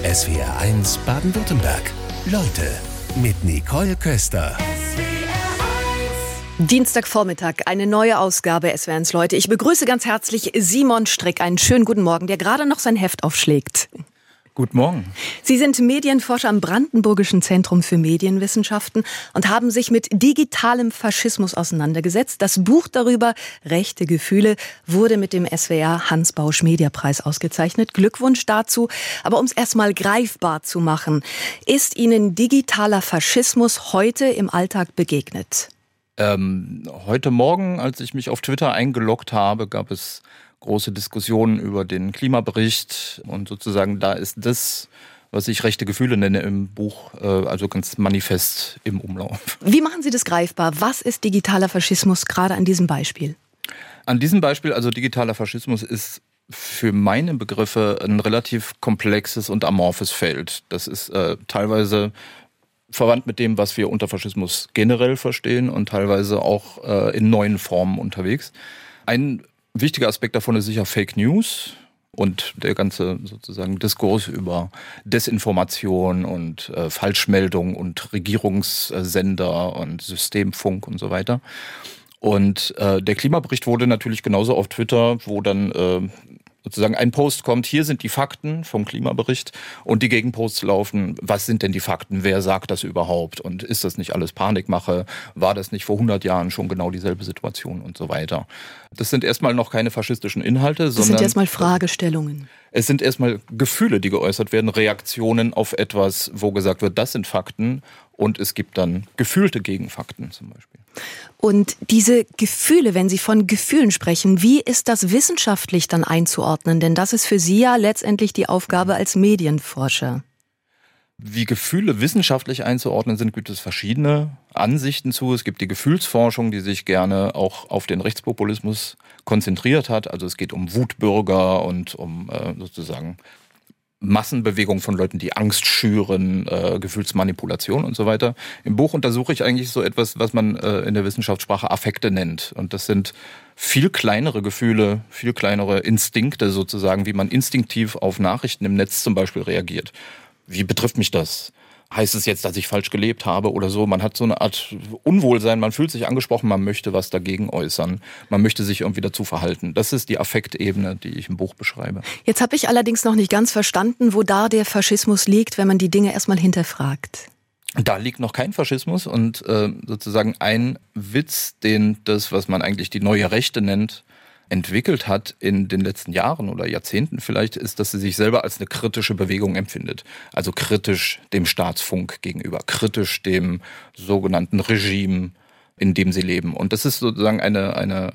SWR1 Baden-Württemberg. Leute mit Nicole Köster. Dienstagvormittag, eine neue Ausgabe SWR1 Leute. Ich begrüße ganz herzlich Simon Strick. Einen schönen guten Morgen, der gerade noch sein Heft aufschlägt. Guten Morgen. Sie sind Medienforscher am Brandenburgischen Zentrum für Medienwissenschaften und haben sich mit digitalem Faschismus auseinandergesetzt. Das Buch darüber, Rechte Gefühle, wurde mit dem SWR Hans-Bausch-Media-Preis ausgezeichnet. Glückwunsch dazu. Aber um es erstmal greifbar zu machen, ist Ihnen digitaler Faschismus heute im Alltag begegnet? Heute Morgen, als ich mich auf Twitter eingeloggt habe, gab es große Diskussionen über den Klimabericht und sozusagen da ist das, was ich rechte Gefühle nenne im Buch, also ganz manifest im Umlauf. Wie machen Sie das greifbar? Was ist digitaler Faschismus gerade an diesem Beispiel? An diesem Beispiel, also digitaler Faschismus ist für meine Begriffe ein relativ komplexes und amorphes Feld. Das ist teilweise verwandt mit dem, was wir unter Faschismus generell verstehen und teilweise auch in neuen Formen unterwegs. Ein wichtiger Aspekt davon ist sicher Fake News und der ganze sozusagen Diskurs über Desinformation und Falschmeldung und Regierungssender und Systemfunk und so weiter. Und der Klimabericht wurde natürlich genauso auf Twitter, wo dann sozusagen ein Post kommt, hier sind die Fakten vom Klimabericht und die Gegenposts laufen, was sind denn die Fakten, wer sagt das überhaupt und ist das nicht alles Panikmache, war das nicht vor 100 Jahren schon genau dieselbe Situation und so weiter. Das sind erstmal noch keine faschistischen Inhalte, sondern Das sind erstmal Fragestellungen. Es sind erstmal Gefühle, die geäußert werden, Reaktionen auf etwas, wo gesagt wird, das sind Fakten und es gibt dann gefühlte Gegenfakten zum Beispiel. Und diese Gefühle, wenn Sie von Gefühlen sprechen, wie ist das wissenschaftlich dann einzuordnen? Denn das ist für Sie ja letztendlich die Aufgabe als Medienforscher. Wie Gefühle wissenschaftlich einzuordnen sind, gibt es verschiedene Ansichten zu. Es gibt die Gefühlsforschung, die sich gerne auch auf den Rechtspopulismus konzentriert hat. Also es geht um Wutbürger und um sozusagen Massenbewegung von Leuten, die Angst schüren, Gefühlsmanipulation und so weiter. Im Buch untersuche ich eigentlich so etwas, was man in der Wissenschaftssprache Affekte nennt. Und das sind viel kleinere Gefühle, viel kleinere Instinkte sozusagen, wie man instinktiv auf Nachrichten im Netz zum Beispiel reagiert. Wie betrifft mich das? Heißt es jetzt, dass ich falsch gelebt habe oder so? Man hat so eine Art Unwohlsein, man fühlt sich angesprochen, man möchte was dagegen äußern. Man möchte sich irgendwie dazu verhalten. Das ist die Affektebene, die ich im Buch beschreibe. Jetzt habe ich allerdings noch nicht ganz verstanden, wo da der Faschismus liegt, wenn man die Dinge erstmal hinterfragt. Da liegt noch kein Faschismus und sozusagen ein Witz, den das, was man eigentlich die neue Rechte nennt, entwickelt hat in den letzten Jahren oder Jahrzehnten vielleicht, ist, dass sie sich selber als eine kritische Bewegung empfindet. Also kritisch dem Staatsfunk gegenüber, kritisch dem sogenannten Regime, in dem sie leben. Und das ist sozusagen eine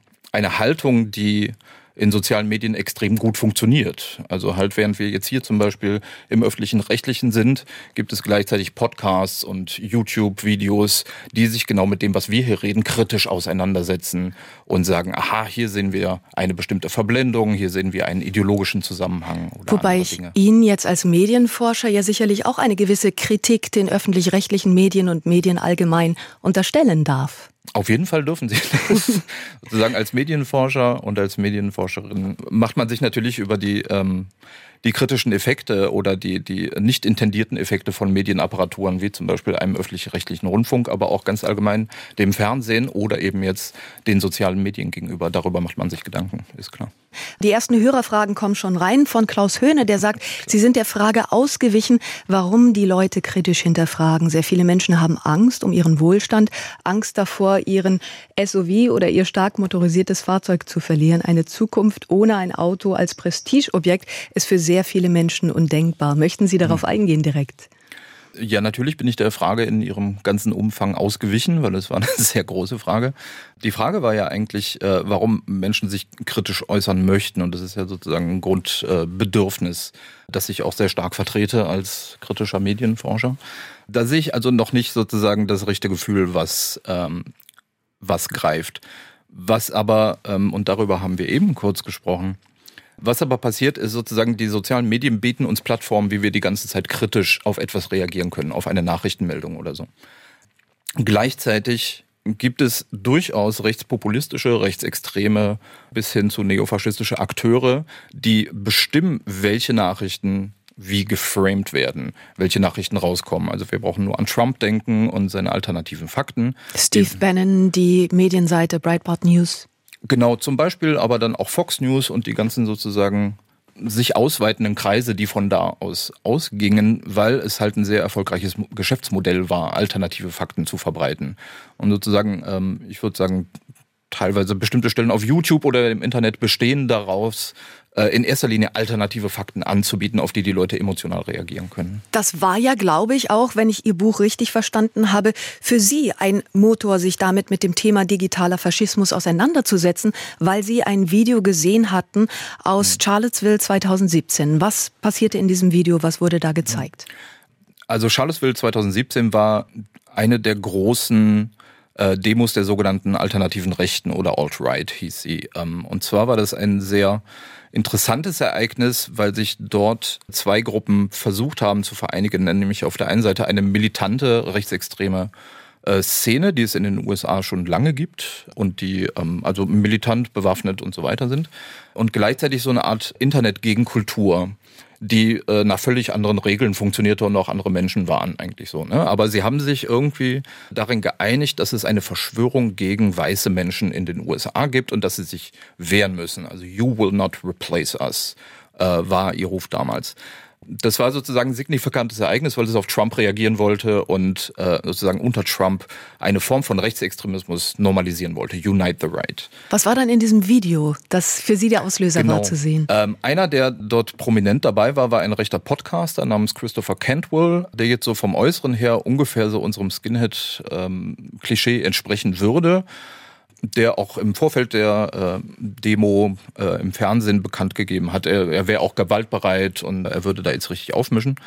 Haltung, die in sozialen Medien extrem gut funktioniert. Also halt während wir jetzt hier zum Beispiel im öffentlichen Rechtlichen sind, gibt es gleichzeitig Podcasts und YouTube-Videos, die sich genau mit dem, was wir hier reden, kritisch auseinandersetzen und sagen, aha, hier sehen wir eine bestimmte Verblendung, hier sehen wir einen ideologischen Zusammenhang. Oder wobei ich Ihnen jetzt als Medienforscher ja sicherlich auch eine gewisse Kritik den öffentlich-rechtlichen Medien und Medien allgemein unterstellen darf. Auf jeden Fall dürfen Sie das. Sozusagen als Medienforscher und als Medienforscherin macht man sich natürlich über die kritischen Effekte oder die nicht intendierten Effekte von Medienapparaturen, wie zum Beispiel einem öffentlich-rechtlichen Rundfunk, aber auch ganz allgemein dem Fernsehen oder eben jetzt den sozialen Medien gegenüber. Darüber macht man sich Gedanken, ist klar. Die ersten Hörerfragen kommen schon rein von Klaus Höhne, der sagt, Sie sind der Frage ausgewichen, warum die Leute kritisch hinterfragen. Sehr viele Menschen haben Angst um ihren Wohlstand, Angst davor, ihren SUV oder ihr stark motorisiertes Fahrzeug zu verlieren. Eine Zukunft ohne ein Auto als Prestigeobjekt ist für sehr viele Menschen undenkbar. Möchten Sie darauf eingehen direkt? Ja, natürlich bin ich der Frage in ihrem ganzen Umfang ausgewichen, weil es war eine sehr große Frage. Die Frage war ja eigentlich, warum Menschen sich kritisch äußern möchten. Und das ist ja sozusagen ein Grundbedürfnis, das ich auch sehr stark vertrete als kritischer Medienforscher. Da sehe ich also noch nicht sozusagen das rechte Gefühl, was greift. Was aber, und darüber haben wir eben kurz gesprochen, was aber passiert, ist sozusagen, die sozialen Medien bieten uns Plattformen, wie wir die ganze Zeit kritisch auf etwas reagieren können, auf eine Nachrichtenmeldung oder so. Gleichzeitig gibt es durchaus rechtspopulistische, rechtsextreme bis hin zu neofaschistische Akteure, die bestimmen, welche Nachrichten wie geframed werden, welche Nachrichten rauskommen. Also wir brauchen nur an Trump denken und seine alternativen Fakten. Steve Bannon, die Medienseite Breitbart News. Genau, zum Beispiel, aber dann auch Fox News und die ganzen sozusagen sich ausweitenden Kreise, die von da aus ausgingen, weil es halt ein sehr erfolgreiches Geschäftsmodell war, alternative Fakten zu verbreiten. Und sozusagen, ich würde sagen, teilweise bestimmte Stellen auf YouTube oder im Internet bestehen daraus, in erster Linie alternative Fakten anzubieten, auf die die Leute emotional reagieren können. Das war ja, glaube ich, auch, wenn ich Ihr Buch richtig verstanden habe, für Sie ein Motor, sich damit mit dem Thema digitaler Faschismus auseinanderzusetzen, weil Sie ein Video gesehen hatten aus Charlottesville 2017. Was passierte in diesem Video? Was wurde da gezeigt? Also Charlottesville 2017 war eine der großen Demos der sogenannten alternativen Rechten oder Alt-Right hieß sie. Und zwar war das ein sehr interessantes Ereignis, weil sich dort zwei Gruppen versucht haben zu vereinigen, nämlich auf der einen Seite eine militante rechtsextreme Szene, die es in den USA schon lange gibt und die also militant bewaffnet und so weiter sind, und gleichzeitig so eine Art Internet-Gegenkultur, die nach völlig anderen Regeln funktionierte und auch andere Menschen waren eigentlich so. Ne? Aber sie haben sich irgendwie darin geeinigt, dass es eine Verschwörung gegen weiße Menschen in den USA gibt und dass sie sich wehren müssen. Also "You will not replace us" war ihr Ruf damals. Das war sozusagen ein signifikantes Ereignis, weil es auf Trump reagieren wollte und sozusagen unter Trump eine Form von Rechtsextremismus normalisieren wollte. Unite the Right. Was war dann in diesem Video, das für Sie der Auslöser war zu sehen? Einer, der dort prominent dabei war ein rechter Podcaster namens Christopher Cantwell, der jetzt so vom Äußeren her ungefähr so unserem Skinhead-Klischee entsprechen würde, der auch im Vorfeld der Demo im Fernsehen bekannt gegeben hat. Er wäre auch gewaltbereit und er würde da jetzt richtig aufmischen.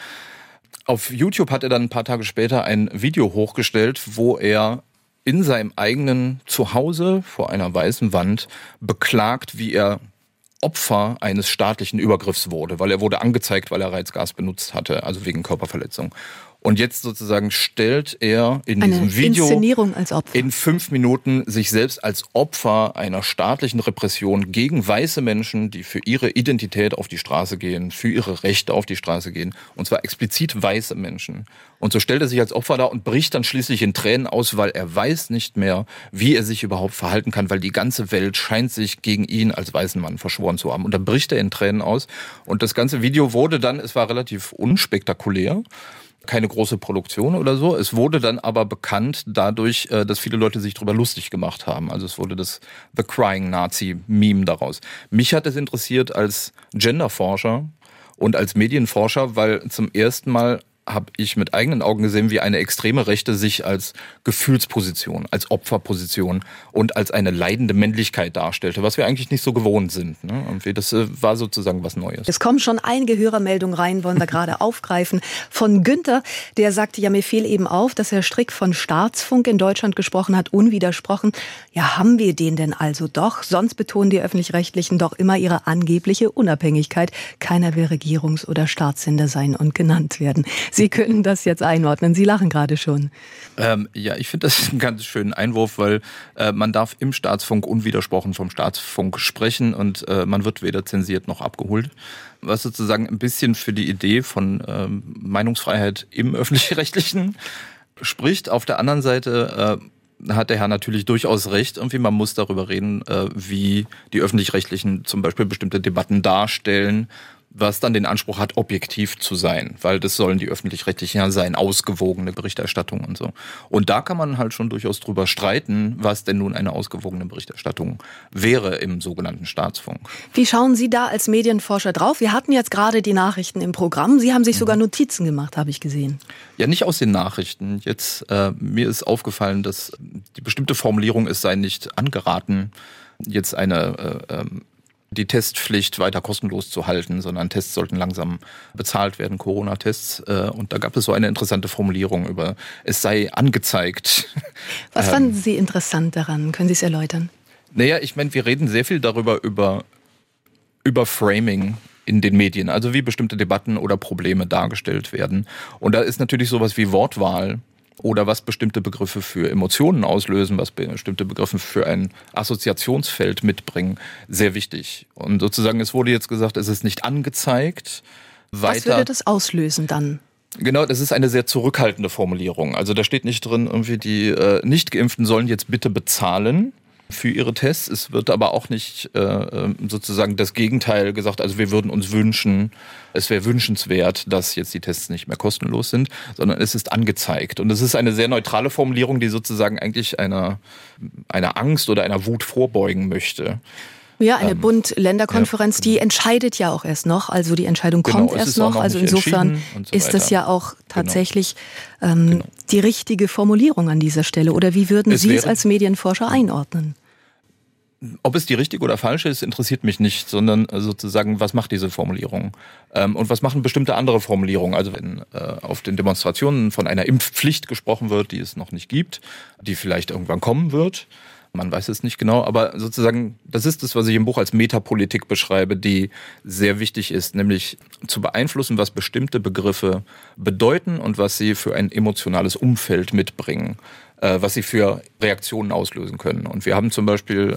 Auf YouTube hat er dann ein paar Tage später ein Video hochgestellt, wo er in seinem eigenen Zuhause vor einer weißen Wand beklagt, wie er Opfer eines staatlichen Übergriffs wurde, weil er wurde angezeigt, weil er Reizgas benutzt hatte, also wegen Körperverletzung. Und jetzt sozusagen stellt er in diesem Video Inszenierung als Opfer. In 5 Minuten sich selbst als Opfer einer staatlichen Repression gegen weiße Menschen, die für ihre Identität auf die Straße gehen, für ihre Rechte auf die Straße gehen, und zwar explizit weiße Menschen. Und so stellt er sich als Opfer dar und bricht dann schließlich in Tränen aus, weil er weiß nicht mehr, wie er sich überhaupt verhalten kann, weil die ganze Welt scheint sich gegen ihn als weißen Mann verschworen zu haben. Und dann bricht er in Tränen aus. Und das ganze Video wurde dann, es war relativ unspektakulär, keine große Produktion oder so. Es wurde dann aber bekannt dadurch, dass viele Leute sich darüber lustig gemacht haben. Also es wurde das The Crying Nazi-Meme daraus. Mich hat es interessiert als Genderforscher und als Medienforscher, weil zum ersten Mal habe ich mit eigenen Augen gesehen, wie eine extreme Rechte sich als Gefühlsposition, als Opferposition und als eine leidende Männlichkeit darstellte, was wir eigentlich nicht so gewohnt sind. Ne? Und das war sozusagen was Neues. Es kommen schon einige Hörermeldungen rein, wollen wir gerade aufgreifen. Von Günther, der sagte, ja, mir fiel eben auf, dass Herr Strick von Staatsfunk in Deutschland gesprochen hat, unwidersprochen. Ja, haben wir den denn also doch? Sonst betonen die Öffentlich-Rechtlichen doch immer ihre angebliche Unabhängigkeit. Keiner will Regierungs- oder Staatssender sein und genannt werden. Sie können das jetzt einordnen. Sie lachen gerade schon. Ja, ich finde das einen ganz schönen Einwurf, weil man darf im Staatsfunk unwidersprochen vom Staatsfunk sprechen und man wird weder zensiert noch abgeholt. Was sozusagen ein bisschen für die Idee von Meinungsfreiheit im Öffentlich-Rechtlichen spricht. Auf der anderen Seite hat der Herr natürlich durchaus recht. Irgendwie man muss darüber reden, wie die Öffentlich-Rechtlichen zum Beispiel bestimmte Debatten darstellen, was dann den Anspruch hat, objektiv zu sein, weil das sollen die Öffentlich-Rechtlichen ja sein, ausgewogene Berichterstattung und so. Und da kann man halt schon durchaus drüber streiten, was denn nun eine ausgewogene Berichterstattung wäre im sogenannten Staatsfunk. Wie schauen Sie da als Medienforscher drauf? Wir hatten jetzt gerade die Nachrichten im Programm. Sie haben sich sogar Notizen gemacht, habe ich gesehen. Ja, nicht aus den Nachrichten. Jetzt mir ist aufgefallen, dass die bestimmte Formulierung, es sei nicht angeraten, jetzt die Testpflicht weiter kostenlos zu halten, sondern Tests sollten langsam bezahlt werden, Corona-Tests. Und da gab es so eine interessante Formulierung über, es sei angezeigt. Was fanden Sie interessant daran? Können Sie es erläutern? Naja, ich meine, wir reden sehr viel darüber, über Framing in den Medien, also wie bestimmte Debatten oder Probleme dargestellt werden. Und da ist natürlich sowas wie Wortwahl oder was bestimmte Begriffe für Emotionen auslösen, was bestimmte Begriffe für ein Assoziationsfeld mitbringen, sehr wichtig. Und sozusagen, es wurde jetzt gesagt, es ist nicht angezeigt, weiter... Was würde das auslösen dann? Genau, das ist eine sehr zurückhaltende Formulierung. Also da steht nicht drin, irgendwie die Nicht-Geimpften sollen jetzt bitte bezahlen für ihre Tests. Es wird aber auch nicht sozusagen das Gegenteil gesagt. Also wir würden uns wünschen, es wäre wünschenswert, dass jetzt die Tests nicht mehr kostenlos sind, sondern es ist angezeigt. Und es ist eine sehr neutrale Formulierung, die sozusagen eigentlich einer Angst oder einer Wut vorbeugen möchte. Ja, eine Bund-Länder-Konferenz, die entscheidet ja auch erst noch. Also die Entscheidung kommt erst noch. Also insofern ist das ja auch tatsächlich die richtige Formulierung an dieser Stelle. Oder wie würden Sie es als Medienforscher einordnen? Ob es die richtige oder falsche ist, interessiert mich nicht, sondern sozusagen, was macht diese Formulierung? Und was machen bestimmte andere Formulierungen? Also wenn auf den Demonstrationen von einer Impfpflicht gesprochen wird, die es noch nicht gibt, die vielleicht irgendwann kommen wird, man weiß es nicht genau, aber sozusagen, das ist das, was ich im Buch als Metapolitik beschreibe, die sehr wichtig ist, nämlich zu beeinflussen, was bestimmte Begriffe bedeuten und was sie für ein emotionales Umfeld mitbringen, was sie für Reaktionen auslösen können. Und wir haben zum Beispiel,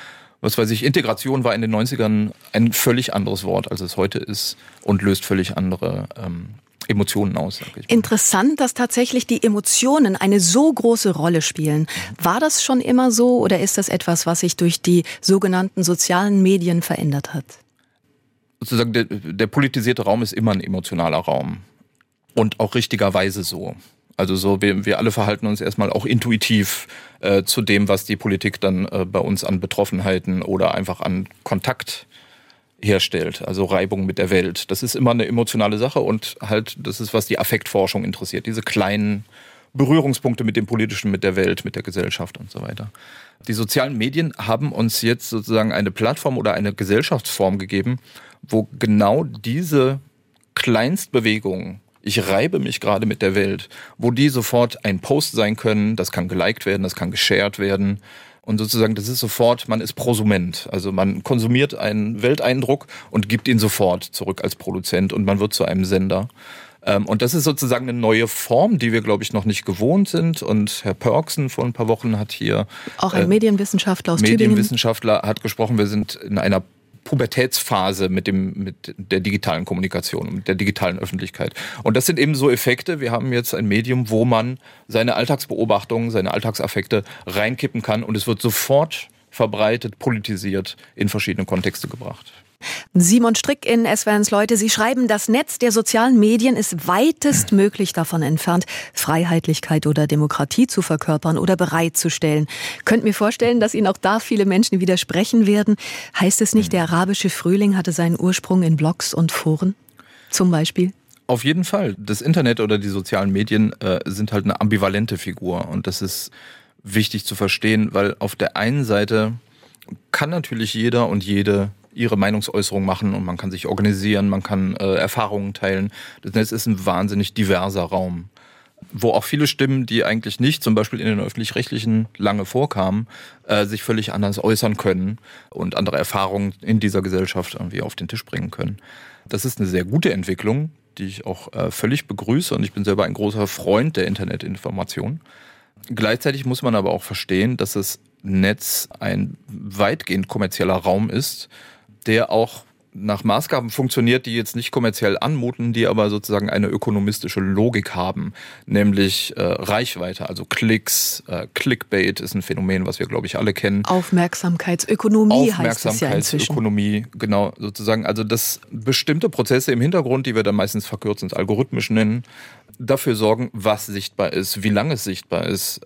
Integration war in den 90ern ein völlig anderes Wort, als es heute ist und löst völlig andere Emotionen aus, sag ich mal. Interessant, dass tatsächlich die Emotionen eine so große Rolle spielen. War das schon immer so oder ist das etwas, was sich durch die sogenannten sozialen Medien verändert hat? Sozusagen der politisierte Raum ist immer ein emotionaler Raum und auch richtigerweise so. Also so, wir alle verhalten uns erstmal auch intuitiv zu dem, was die Politik dann bei uns an Betroffenheiten oder einfach an Kontakt herstellt, also Reibung mit der Welt. Das ist immer eine emotionale Sache und halt, das ist, was die Affektforschung interessiert. Diese kleinen Berührungspunkte mit dem Politischen, mit der Welt, mit der Gesellschaft und so weiter. Die sozialen Medien haben uns jetzt sozusagen eine Plattform oder eine Gesellschaftsform gegeben, wo genau diese Kleinstbewegungen, ich reibe mich gerade mit der Welt, wo die sofort ein Post sein können, das kann geliked werden, das kann geshared werden. Und sozusagen, das ist sofort, man ist Prosument. Also man konsumiert einen Welteindruck und gibt ihn sofort zurück als Produzent und man wird zu einem Sender. Und das ist sozusagen eine neue Form, die wir, glaube ich, noch nicht gewohnt sind. Und Herr Pörksen vor ein paar Wochen hat hier... Auch ein Medienwissenschaftler aus Tübingen. Medienwissenschaftler hat gesprochen, wir sind in einer Pubertätsphase mit der digitalen Kommunikation, mit der digitalen Öffentlichkeit. Und das sind eben so Effekte. Wir haben jetzt ein Medium, wo man seine Alltagsbeobachtungen, seine Alltagsaffekte reinkippen kann und es wird sofort verbreitet, politisiert, in verschiedene Kontexte gebracht. Simon Strick in SWR1 Leute, Sie schreiben, das Netz der sozialen Medien ist weitestmöglich davon entfernt, Freiheitlichkeit oder Demokratie zu verkörpern oder bereitzustellen. Könnt mir vorstellen, dass Ihnen auch da viele Menschen widersprechen werden. Heißt es nicht, der arabische Frühling hatte seinen Ursprung in Blogs und Foren zum Beispiel? Auf jeden Fall. Das Internet oder die sozialen Medien sind halt eine ambivalente Figur und das ist wichtig zu verstehen, weil auf der einen Seite kann natürlich jeder und jede ihre Meinungsäußerung machen und man kann sich organisieren, man kann Erfahrungen teilen. Das Netz ist ein wahnsinnig diverser Raum, wo auch viele Stimmen, die eigentlich nicht zum Beispiel in den Öffentlich-Rechtlichen lange vorkamen, sich völlig anders äußern können und andere Erfahrungen in dieser Gesellschaft irgendwie auf den Tisch bringen können. Das ist eine sehr gute Entwicklung, die ich auch völlig begrüße und ich bin selber ein großer Freund der Internetinformation. Gleichzeitig muss man aber auch verstehen, dass das Netz ein weitgehend kommerzieller Raum ist, der auch nach Maßgaben funktioniert, die jetzt nicht kommerziell anmuten, die aber sozusagen eine ökonomistische Logik haben, nämlich Reichweite, also Klicks, Clickbait ist ein Phänomen, was wir, glaube ich, alle kennen. Aufmerksamkeitsökonomie heißt es ja inzwischen. Aufmerksamkeitsökonomie, genau, sozusagen, also dass bestimmte Prozesse im Hintergrund, die wir dann meistens verkürzend algorithmisch nennen, dafür sorgen, was sichtbar ist, wie lange es sichtbar ist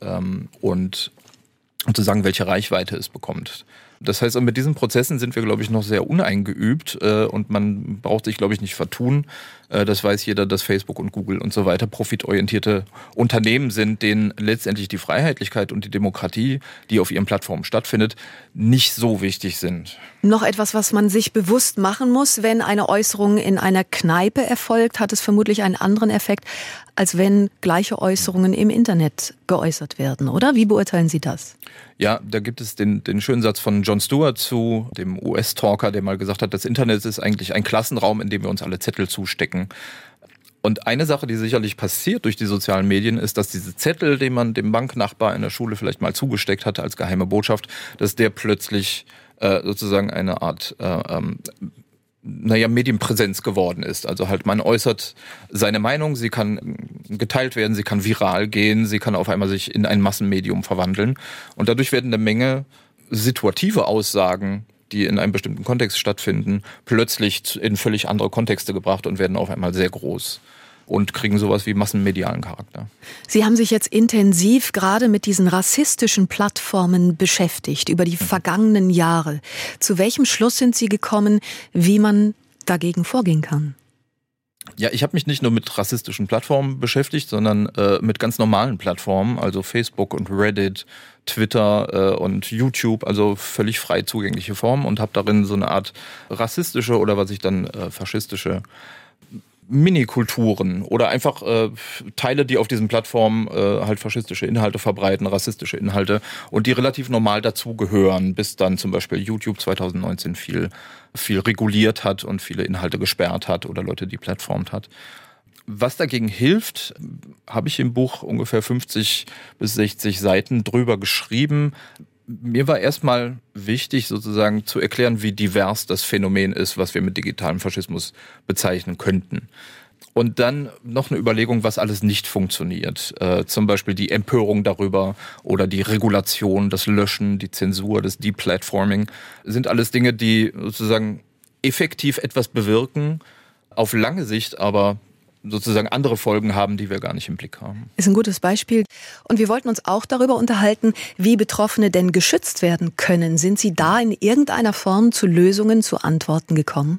und sozusagen, welche Reichweite es bekommt. Das heißt, mit diesen Prozessen sind wir, glaube ich, noch sehr uneingeübt und man braucht sich, glaube ich, nicht vertun. Das weiß jeder, dass Facebook und Google und so weiter profitorientierte Unternehmen sind, denen letztendlich die Freiheitlichkeit und die Demokratie, die auf ihren Plattformen stattfindet, nicht so wichtig sind. Noch etwas, was man sich bewusst machen muss, wenn eine Äußerung in einer Kneipe erfolgt, hat es vermutlich einen anderen Effekt, als wenn gleiche Äußerungen im Internet geäußert werden, oder? Wie beurteilen Sie das? Ja, da gibt es den schönen Satz von Jon Stewart zu dem US-Talker, der mal gesagt hat, das Internet ist eigentlich ein Klassenraum, in dem wir uns alle Zettel zustecken. Und eine Sache, die sicherlich passiert durch die sozialen Medien, ist, dass diese Zettel, den man dem Banknachbar in der Schule vielleicht mal zugesteckt hatte als geheime Botschaft, dass der plötzlich sozusagen eine Art Medienpräsenz geworden ist. Also halt man äußert seine Meinung, sie kann geteilt werden, sie kann viral gehen, sie kann auf einmal sich in ein Massenmedium verwandeln. Und dadurch werden eine Menge situative Aussagen, die in einem bestimmten Kontext stattfinden, plötzlich in völlig andere Kontexte gebracht und werden auf einmal sehr groß und kriegen sowas wie massenmedialen Charakter. Sie haben sich jetzt intensiv gerade mit diesen rassistischen Plattformen beschäftigt über die vergangenen Jahre. Zu welchem Schluss sind Sie gekommen, wie man dagegen vorgehen kann? Ja, ich habe mich nicht nur mit rassistischen Plattformen beschäftigt, sondern mit ganz normalen Plattformen, also Facebook und Reddit, Twitter und YouTube, also völlig frei zugängliche Formen und habe darin so eine Art rassistische oder was ich dann faschistische Minikulturen oder einfach Teile, die auf diesen Plattformen halt faschistische Inhalte verbreiten, rassistische Inhalte und die relativ normal dazugehören, bis dann zum Beispiel YouTube 2019 viel reguliert hat und viele Inhalte gesperrt hat oder Leute deplatformt hat. Was dagegen hilft, habe ich im Buch ungefähr 50 bis 60 Seiten drüber geschrieben. Mir war erstmal wichtig, sozusagen zu erklären, wie divers das Phänomen ist, was wir mit digitalem Faschismus bezeichnen könnten. Und dann noch eine Überlegung, was alles nicht funktioniert. Zum Beispiel die Empörung darüber oder die Regulation, das Löschen, die Zensur, das Deplatforming sind alles Dinge, die sozusagen effektiv etwas bewirken, auf lange Sicht aber sozusagen andere Folgen haben, die wir gar nicht im Blick haben. Ist ein gutes Beispiel. Und wir wollten uns auch darüber unterhalten, wie Betroffene denn geschützt werden können. Sind Sie da in irgendeiner Form zu Lösungen, zu Antworten gekommen?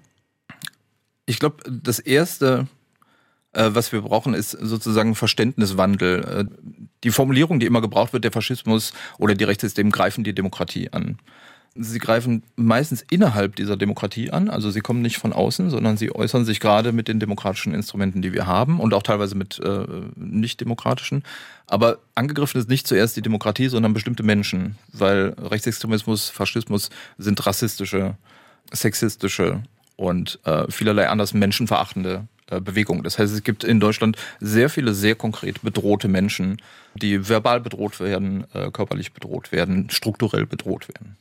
Ich glaube, das Erste, was wir brauchen, ist sozusagen Verständniswandel. Die Formulierung, die immer gebraucht wird, der Faschismus oder die Rechtssysteme greifen die Demokratie an. Sie greifen meistens innerhalb dieser Demokratie an, also sie kommen nicht von außen, sondern sie äußern sich gerade mit den demokratischen Instrumenten, die wir haben und auch teilweise mit nicht-demokratischen. Aber angegriffen ist nicht zuerst die Demokratie, sondern bestimmte Menschen, weil Rechtsextremismus, Faschismus sind rassistische, sexistische und vielerlei anders menschenverachtende Bewegungen. Das heißt, es gibt in Deutschland sehr viele sehr konkret bedrohte Menschen, die verbal bedroht werden, körperlich bedroht werden, strukturell bedroht werden.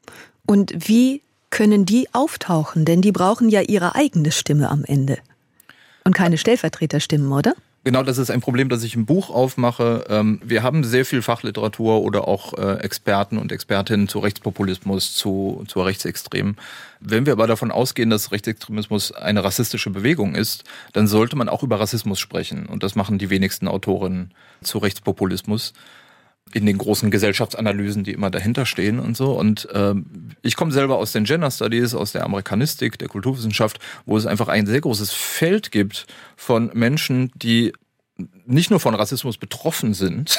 Und wie können die auftauchen? Denn die brauchen ja ihre eigene Stimme am Ende. Und keine Stellvertreterstimmen, oder? Genau, das ist ein Problem, das ich im Buch aufmache. Wir haben sehr viel Fachliteratur oder auch Experten und Expertinnen zu Rechtspopulismus, zur Rechtsextremen. Wenn wir aber davon ausgehen, dass Rechtsextremismus eine rassistische Bewegung ist, dann sollte man auch über Rassismus sprechen. Und das machen die wenigsten Autorinnen zu Rechtspopulismus in den großen Gesellschaftsanalysen, die immer dahinter stehen und so. Und ich komme selber aus den Gender Studies, aus der Amerikanistik, der Kulturwissenschaft, wo es einfach ein sehr großes Feld gibt von Menschen, die nicht nur von Rassismus betroffen sind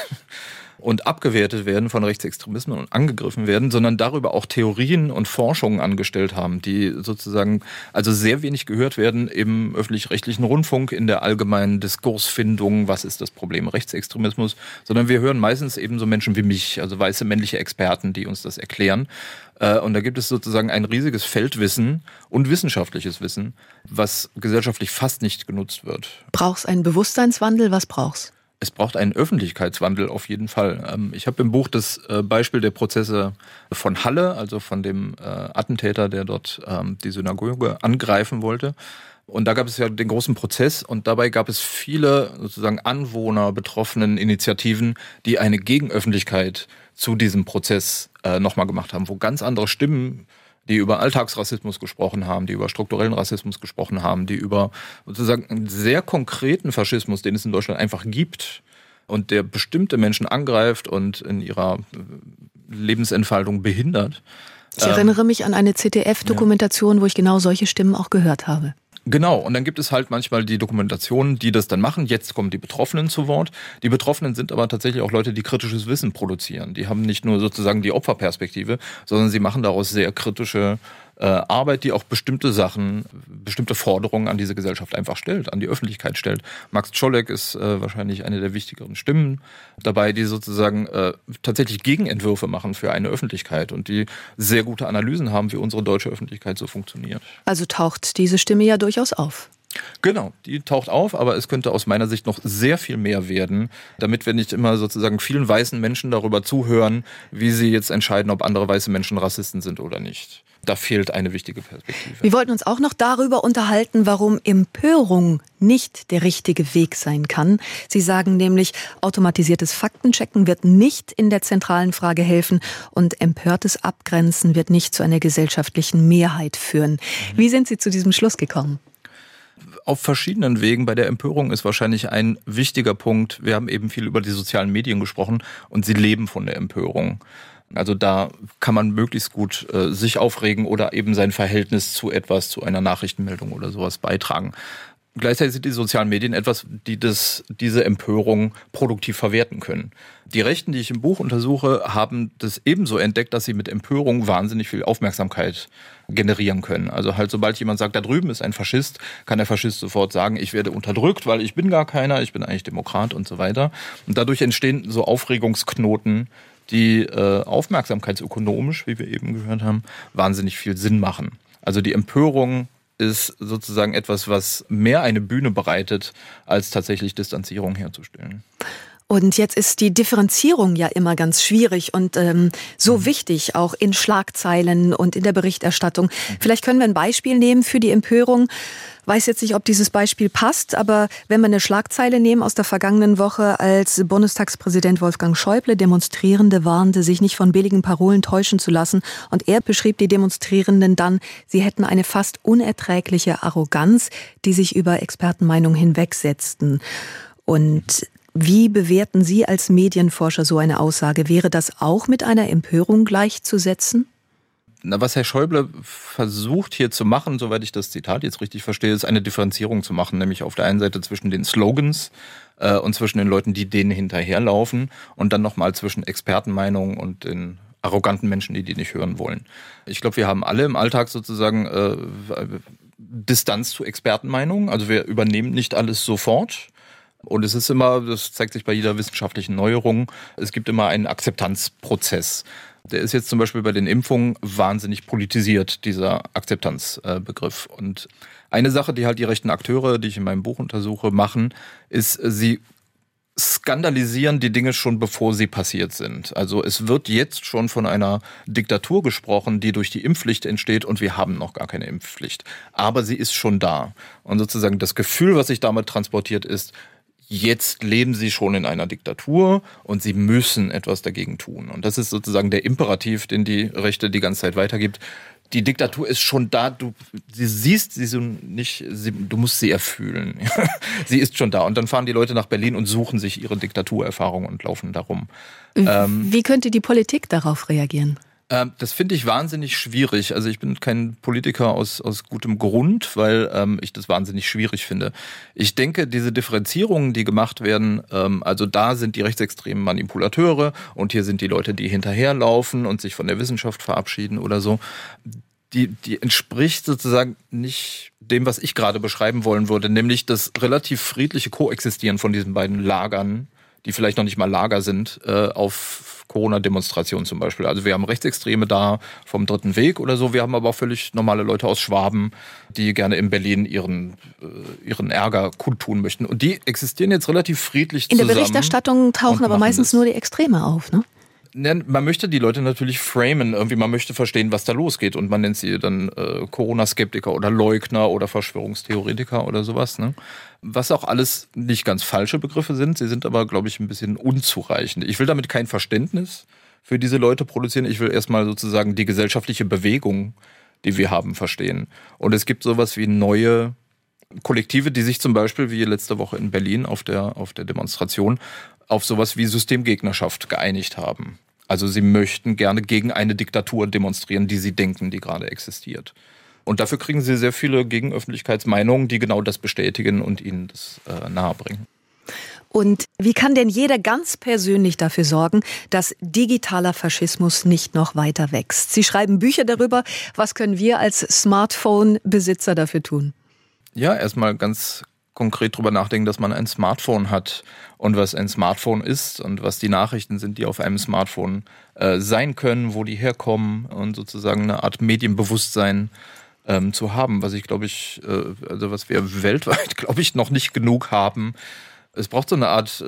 und abgewertet werden von Rechtsextremismen und angegriffen werden, sondern darüber auch Theorien und Forschungen angestellt haben, die sozusagen also sehr wenig gehört werden im öffentlich-rechtlichen Rundfunk, in der allgemeinen Diskursfindung, was ist das Problem Rechtsextremismus, sondern wir hören meistens eben so Menschen wie mich, also weiße männliche Experten, die uns das erklären. Und da gibt es sozusagen ein riesiges Feldwissen und wissenschaftliches Wissen, was gesellschaftlich fast nicht genutzt wird. Braucht es einen Bewusstseinswandel? Was braucht's? Es braucht einen Öffentlichkeitswandel auf jeden Fall. Ich habe im Buch das Beispiel der Prozesse von Halle, also von dem Attentäter, der dort die Synagoge angreifen wollte. Und da gab es ja den großen Prozess und dabei gab es viele sozusagen Anwohner, betroffenen Initiativen, die eine Gegenöffentlichkeit zu diesem Prozess nochmal gemacht haben, wo ganz andere Stimmen, die über Alltagsrassismus gesprochen haben, die über strukturellen Rassismus gesprochen haben, die über sozusagen einen sehr konkreten Faschismus, den es in Deutschland einfach gibt und der bestimmte Menschen angreift und in ihrer Lebensentfaltung behindert. Ich erinnere mich an eine ZDF-Dokumentation, wo ich genau solche Stimmen auch gehört habe. Genau, und dann gibt es halt manchmal die Dokumentationen, die das dann machen. Jetzt kommen die Betroffenen zu Wort. Die Betroffenen sind aber tatsächlich auch Leute, die kritisches Wissen produzieren. Die haben nicht nur sozusagen die Opferperspektive, sondern sie machen daraus sehr kritische Arbeit, die auch bestimmte Sachen, bestimmte Forderungen an diese Gesellschaft einfach stellt, an die Öffentlichkeit stellt. Max Czolek ist wahrscheinlich eine der wichtigeren Stimmen dabei, die sozusagen tatsächlich Gegenentwürfe machen für eine Öffentlichkeit und die sehr gute Analysen haben, wie unsere deutsche Öffentlichkeit so funktioniert. Also taucht diese Stimme ja durchaus auf. Genau, die taucht auf, aber es könnte aus meiner Sicht noch sehr viel mehr werden, damit wir nicht immer sozusagen vielen weißen Menschen darüber zuhören, wie sie jetzt entscheiden, ob andere weiße Menschen Rassisten sind oder nicht. Da fehlt eine wichtige Perspektive. Wir wollten uns auch noch darüber unterhalten, warum Empörung nicht der richtige Weg sein kann. Sie sagen nämlich, automatisiertes Faktenchecken wird nicht in der zentralen Frage helfen und empörtes Abgrenzen wird nicht zu einer gesellschaftlichen Mehrheit führen. Wie sind Sie zu diesem Schluss gekommen? Auf verschiedenen Wegen. Bei der Empörung ist wahrscheinlich ein wichtiger Punkt. Wir haben eben viel über die sozialen Medien gesprochen und sie leben von der Empörung. Also da kann man möglichst gut sich aufregen oder eben sein Verhältnis zu etwas, zu einer Nachrichtenmeldung oder sowas beitragen. Gleichzeitig sind die sozialen Medien etwas, die diese Empörung produktiv verwerten können. Die Rechten, die ich im Buch untersuche, haben das ebenso entdeckt, dass sie mit Empörung wahnsinnig viel Aufmerksamkeit generieren können. Also halt, sobald jemand sagt, da drüben ist ein Faschist, kann der Faschist sofort sagen, ich werde unterdrückt, weil ich bin gar keiner, ich bin eigentlich Demokrat und so weiter. Und dadurch entstehen so Aufregungsknoten, die aufmerksamkeitsökonomisch, wie wir eben gehört haben, wahnsinnig viel Sinn machen. Also die Empörung ist sozusagen etwas, was mehr eine Bühne bereitet, als tatsächlich Distanzierung herzustellen. Und jetzt ist die Differenzierung ja immer ganz schwierig und so wichtig, auch in Schlagzeilen und in der Berichterstattung. Vielleicht können wir ein Beispiel nehmen für die Empörung. Weiß jetzt nicht, ob dieses Beispiel passt, aber wenn wir eine Schlagzeile nehmen aus der vergangenen Woche, als Bundestagspräsident Wolfgang Schäuble Demonstrierende warnte, sich nicht von billigen Parolen täuschen zu lassen. Und er beschrieb die Demonstrierenden dann, sie hätten eine fast unerträgliche Arroganz, die sich über Expertenmeinungen hinwegsetzten. Und wie bewerten Sie als Medienforscher so eine Aussage? Wäre das auch mit einer Empörung gleichzusetzen? Na, was Herr Schäuble versucht hier zu machen, soweit ich das Zitat jetzt richtig verstehe, ist eine Differenzierung zu machen, nämlich auf der einen Seite zwischen den Slogans und zwischen den Leuten, die denen hinterherlaufen und dann nochmal zwischen Expertenmeinungen und den arroganten Menschen, die nicht hören wollen. Ich glaube, wir haben alle im Alltag sozusagen Distanz zu Expertenmeinungen, also wir übernehmen nicht alles sofort. Und es ist immer, das zeigt sich bei jeder wissenschaftlichen Neuerung, es gibt immer einen Akzeptanzprozess. Der ist jetzt zum Beispiel bei den Impfungen wahnsinnig politisiert, dieser Akzeptanzbegriff. Und eine Sache, die halt die rechten Akteure, die ich in meinem Buch untersuche, machen, ist, sie skandalisieren die Dinge schon, bevor sie passiert sind. Also es wird jetzt schon von einer Diktatur gesprochen, die durch die Impfpflicht entsteht und wir haben noch gar keine Impfpflicht. Aber sie ist schon da. Und sozusagen das Gefühl, was sich damit transportiert, ist, jetzt leben sie schon in einer Diktatur und sie müssen etwas dagegen tun. Und das ist sozusagen der Imperativ, den die Rechte die ganze Zeit weitergibt. Die Diktatur ist schon da, du siehst sie so nicht, du musst sie erfühlen. Sie ist schon da. Und dann fahren die Leute nach Berlin und suchen sich ihre Diktaturerfahrung und laufen darum. Wie könnte die Politik darauf reagieren? Das finde ich wahnsinnig schwierig. Also ich bin kein Politiker aus gutem Grund, weil ich das wahnsinnig schwierig finde. Ich denke, diese Differenzierungen, die gemacht werden, also da sind die rechtsextremen Manipulateure und hier sind die Leute, die hinterherlaufen und sich von der Wissenschaft verabschieden oder so. Die entspricht sozusagen nicht dem, was ich gerade beschreiben wollen würde, nämlich das relativ friedliche Koexistieren von diesen beiden Lagern, die vielleicht noch nicht mal Lager sind, auf Corona-Demonstrationen zum Beispiel. Also wir haben Rechtsextreme da vom Dritten Weg oder so. Wir haben aber auch völlig normale Leute aus Schwaben, die gerne in Berlin ihren Ärger kundtun möchten. Und die existieren jetzt relativ friedlich zusammen. In der Berichterstattung tauchen aber meistens nur die Extreme auf, ne? Man möchte die Leute natürlich framen, irgendwie man möchte verstehen, was da losgeht und man nennt sie dann Corona-Skeptiker oder Leugner oder Verschwörungstheoretiker oder sowas, ne? Was auch alles nicht ganz falsche Begriffe sind, sie sind aber, glaube ich, ein bisschen unzureichend. Ich will damit kein Verständnis für diese Leute produzieren, ich will erstmal sozusagen die gesellschaftliche Bewegung, die wir haben, verstehen. Und es gibt sowas wie neue Kollektive, die sich zum Beispiel, wie letzte Woche in Berlin auf der Demonstration, auf sowas wie Systemgegnerschaft geeinigt haben. Also sie möchten gerne gegen eine Diktatur demonstrieren, die sie denken, die gerade existiert. Und dafür kriegen sie sehr viele Gegenöffentlichkeitsmeinungen, die genau das bestätigen und ihnen das nahebringen. Und wie kann denn jeder ganz persönlich dafür sorgen, dass digitaler Faschismus nicht noch weiter wächst? Sie schreiben Bücher darüber. Was können wir als Smartphone-Besitzer dafür tun? Ja, erstmal ganz konkret drüber nachdenken, dass man ein Smartphone hat und was ein Smartphone ist und was die Nachrichten sind, die auf einem Smartphone sein können, wo die herkommen und sozusagen eine Art Medienbewusstsein zu haben, was was wir weltweit, glaube ich, noch nicht genug haben. Es braucht so eine Art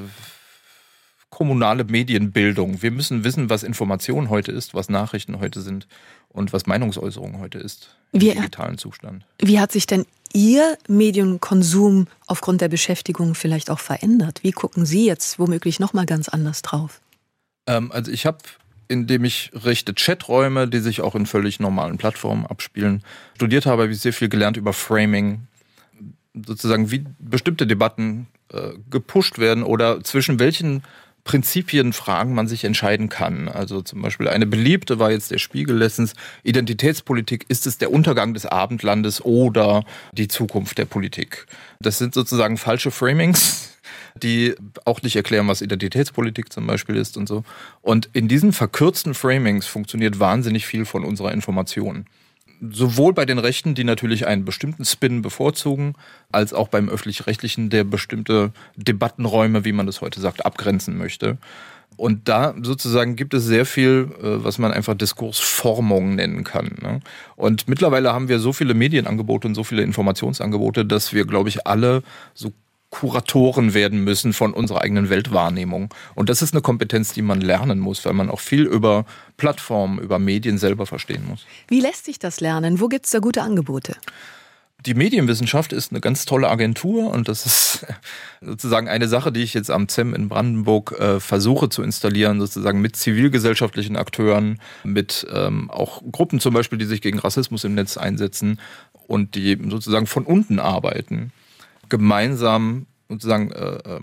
kommunale Medienbildung. Wir müssen wissen, was Information heute ist, was Nachrichten heute sind und was Meinungsäußerung heute ist im digitalen Zustand. Wie hat sich denn Ihr Medienkonsum aufgrund der Beschäftigung vielleicht auch verändert? Wie gucken Sie jetzt womöglich nochmal ganz anders drauf? Also ich habe, indem ich rechte Chaträume, die sich auch in völlig normalen Plattformen abspielen, studiert habe ich sehr viel gelernt über Framing, sozusagen wie bestimmte Debatten gepusht werden oder zwischen welchen Prinzipienfragen man sich entscheiden kann. Also zum Beispiel eine beliebte war jetzt der Spiegel letztens, Identitätspolitik, ist es der Untergang des Abendlandes oder die Zukunft der Politik? Das sind sozusagen falsche Framings, die auch nicht erklären, was Identitätspolitik zum Beispiel ist und so. Und in diesen verkürzten Framings funktioniert wahnsinnig viel von unserer Information. Sowohl bei den Rechten, die natürlich einen bestimmten Spin bevorzugen, als auch beim Öffentlich-Rechtlichen, der bestimmte Debattenräume, wie man das heute sagt, abgrenzen möchte. Und da sozusagen gibt es sehr viel, was man einfach Diskursformung nennen kann. Ne? Und mittlerweile haben wir so viele Medienangebote und so viele Informationsangebote, dass wir, glaube ich, alle so Kuratoren werden müssen von unserer eigenen Weltwahrnehmung. Und das ist eine Kompetenz, die man lernen muss, weil man auch viel über Plattformen, über Medien selber verstehen muss. Wie lässt sich das lernen? Wo gibt es da gute Angebote? Die Medienwissenschaft ist eine ganz tolle Agentur und das ist sozusagen eine Sache, die ich jetzt am ZEM in Brandenburg versuche zu installieren, sozusagen mit zivilgesellschaftlichen Akteuren, mit auch Gruppen zum Beispiel, die sich gegen Rassismus im Netz einsetzen und die sozusagen von unten arbeiten, gemeinsam sozusagen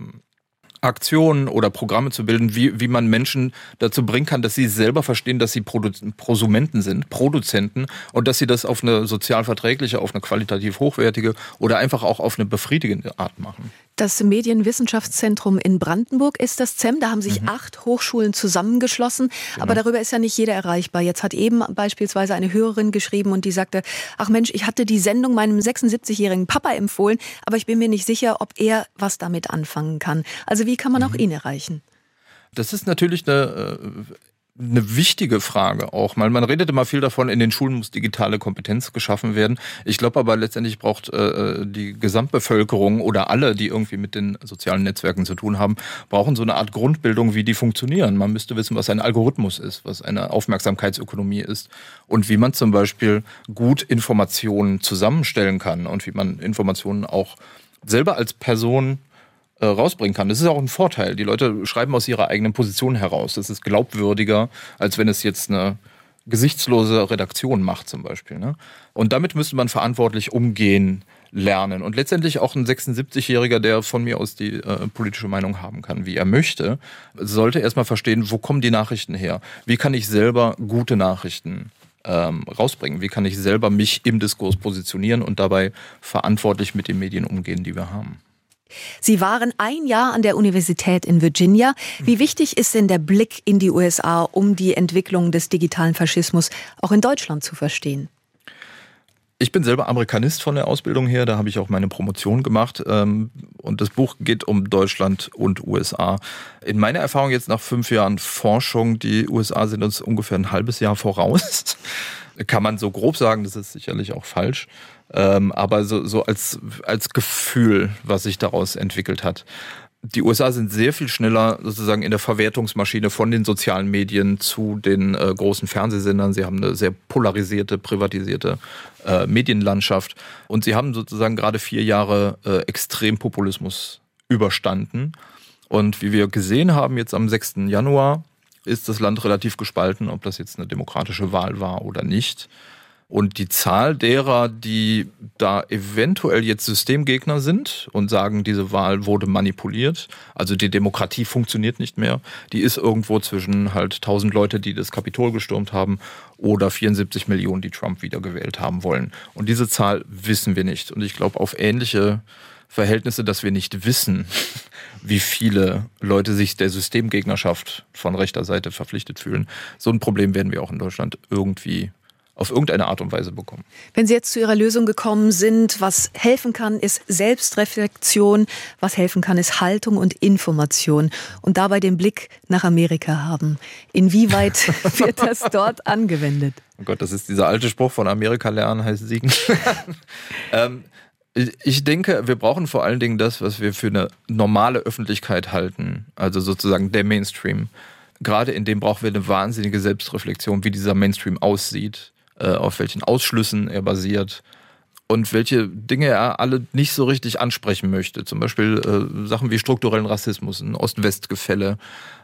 Aktionen oder Programme zu bilden, wie man Menschen dazu bringen kann, dass sie selber verstehen, dass sie Prosumenten sind, Produzenten und dass sie das auf eine sozial verträgliche, auf eine qualitativ hochwertige oder einfach auch auf eine befriedigende Art machen. Das Medienwissenschaftszentrum in Brandenburg ist das ZEM. Da haben sich 8 Hochschulen zusammengeschlossen. Genau. Aber darüber ist ja nicht jeder erreichbar. Jetzt hat eben beispielsweise eine Hörerin geschrieben und die sagte, ach Mensch, ich hatte die Sendung meinem 76-jährigen Papa empfohlen, aber ich bin mir nicht sicher, ob er was damit anfangen kann. Also wie kann man auch ihn erreichen? Das ist natürlich eine wichtige Frage auch. Man redet immer viel davon, in den Schulen muss digitale Kompetenz geschaffen werden. Ich glaube aber letztendlich braucht die Gesamtbevölkerung oder alle, die irgendwie mit den sozialen Netzwerken zu tun haben, brauchen so eine Art Grundbildung, wie die funktionieren. Man müsste wissen, was ein Algorithmus ist, was eine Aufmerksamkeitsökonomie ist und wie man zum Beispiel gut Informationen zusammenstellen kann und wie man Informationen auch selber als Person rausbringen kann. Das ist auch ein Vorteil. Die Leute schreiben aus ihrer eigenen Position heraus. Das ist glaubwürdiger, als wenn es jetzt eine gesichtslose Redaktion macht zum Beispiel. Ne? Und damit müsste man verantwortlich umgehen lernen. Und letztendlich auch ein 76-Jähriger, der von mir aus die politische Meinung haben kann, wie er möchte, sollte erstmal verstehen, wo kommen die Nachrichten her? Wie kann ich selber gute Nachrichten rausbringen? Wie kann ich selber mich im Diskurs positionieren und dabei verantwortlich mit den Medien umgehen, die wir haben? Sie waren ein Jahr an der Universität in Virginia. Wie wichtig ist denn der Blick in die USA, um die Entwicklung des digitalen Faschismus auch in Deutschland zu verstehen? Ich bin selber Amerikanist von der Ausbildung her, da habe ich auch meine Promotion gemacht und das Buch geht um Deutschland und USA. In meiner Erfahrung jetzt nach 5 Jahren Forschung, die USA sind uns ungefähr ein halbes Jahr voraus. Kann man so grob sagen, das ist sicherlich auch falsch. Aber so als Gefühl, was sich daraus entwickelt hat. Die USA sind sehr viel schneller sozusagen in der Verwertungsmaschine von den sozialen Medien zu den großen Fernsehsendern. Sie haben eine sehr polarisierte, privatisierte Medienlandschaft. Und sie haben sozusagen gerade 4 Jahre Extrempopulismus überstanden. Und wie wir gesehen haben, jetzt am 6. Januar ist das Land relativ gespalten, ob das jetzt eine demokratische Wahl war oder nicht. Und die Zahl derer, die da eventuell jetzt Systemgegner sind und sagen, diese Wahl wurde manipuliert, also die Demokratie funktioniert nicht mehr, die ist irgendwo zwischen halt 1000 Leute, die das Kapitol gestürmt haben, oder 74 Millionen, die Trump wiedergewählt haben wollen. Und diese Zahl wissen wir nicht. Und ich glaube, auf ähnliche Verhältnisse, dass wir nicht wissen, wie viele Leute sich der Systemgegnerschaft von rechter Seite verpflichtet fühlen. So ein Problem werden wir auch in Deutschland irgendwie auf irgendeine Art und Weise bekommen. Wenn Sie jetzt zu Ihrer Lösung gekommen sind, was helfen kann, ist Selbstreflexion, was helfen kann, ist Haltung und Information und dabei den Blick nach Amerika haben. Inwieweit wird das dort angewendet? Oh Gott, das ist dieser alte Spruch von Amerika lernen heißt siegen. Ich denke, wir brauchen vor allen Dingen das, was wir für eine normale Öffentlichkeit halten, also sozusagen der Mainstream. Gerade in dem brauchen wir eine wahnsinnige Selbstreflexion, wie dieser Mainstream aussieht, auf welchen Ausschlüssen er basiert und welche Dinge er alle nicht so richtig ansprechen möchte. Zum Beispiel Sachen wie strukturellen Rassismus, ein Ost-West-Gefälle,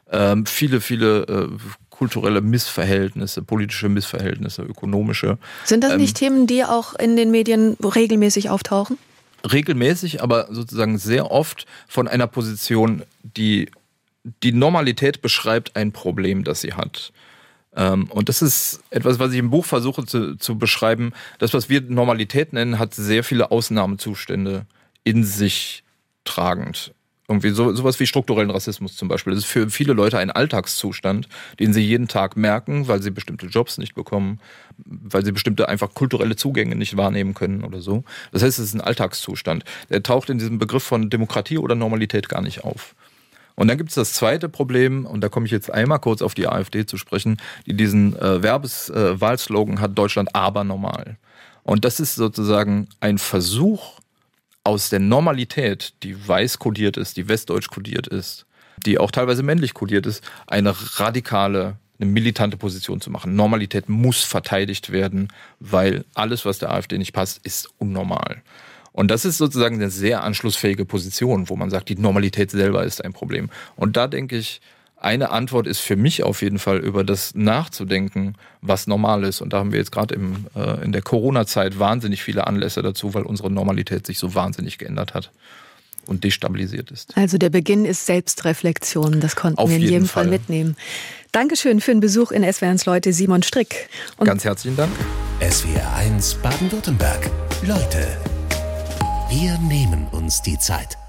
viele kulturelle Missverhältnisse, politische Missverhältnisse, ökonomische. Sind das nicht Themen, die auch in den Medien regelmäßig auftauchen? Regelmäßig, aber sozusagen sehr oft von einer Position, die Normalität beschreibt, ein Problem, das sie hat. Und das ist etwas, was ich im Buch versuche zu beschreiben. Das, was wir Normalität nennen, hat sehr viele Ausnahmezustände in sich tragend. Irgendwie sowas wie strukturellen Rassismus zum Beispiel. Das ist für viele Leute ein Alltagszustand, den sie jeden Tag merken, weil sie bestimmte Jobs nicht bekommen, weil sie bestimmte einfach kulturelle Zugänge nicht wahrnehmen können oder so. Das heißt, es ist ein Alltagszustand. Der taucht in diesem Begriff von Demokratie oder Normalität gar nicht auf. Und dann gibt es das zweite Problem, und da komme ich jetzt einmal kurz auf die AfD zu sprechen, die diesen Wahlslogan hat, Deutschland aber normal. Und das ist sozusagen ein Versuch, aus der Normalität, die weiß kodiert ist, die westdeutsch kodiert ist, die auch teilweise männlich kodiert ist, eine militante Position zu machen. Normalität muss verteidigt werden, weil alles, was der AfD nicht passt, ist unnormal. Und das ist sozusagen eine sehr anschlussfähige Position, wo man sagt, die Normalität selber ist ein Problem. Und da denke ich, eine Antwort ist für mich auf jeden Fall, über das nachzudenken, was normal ist. Und da haben wir jetzt gerade in der Corona-Zeit wahnsinnig viele Anlässe dazu, weil unsere Normalität sich so wahnsinnig geändert hat und destabilisiert ist. Also der Beginn ist Selbstreflexion, das konnten wir in jedem Fall mitnehmen. Dankeschön für den Besuch in SWR1 Leute, Simon Strick. Und ganz herzlichen Dank. SWR1 Baden-Württemberg. Leute, wir nehmen uns die Zeit.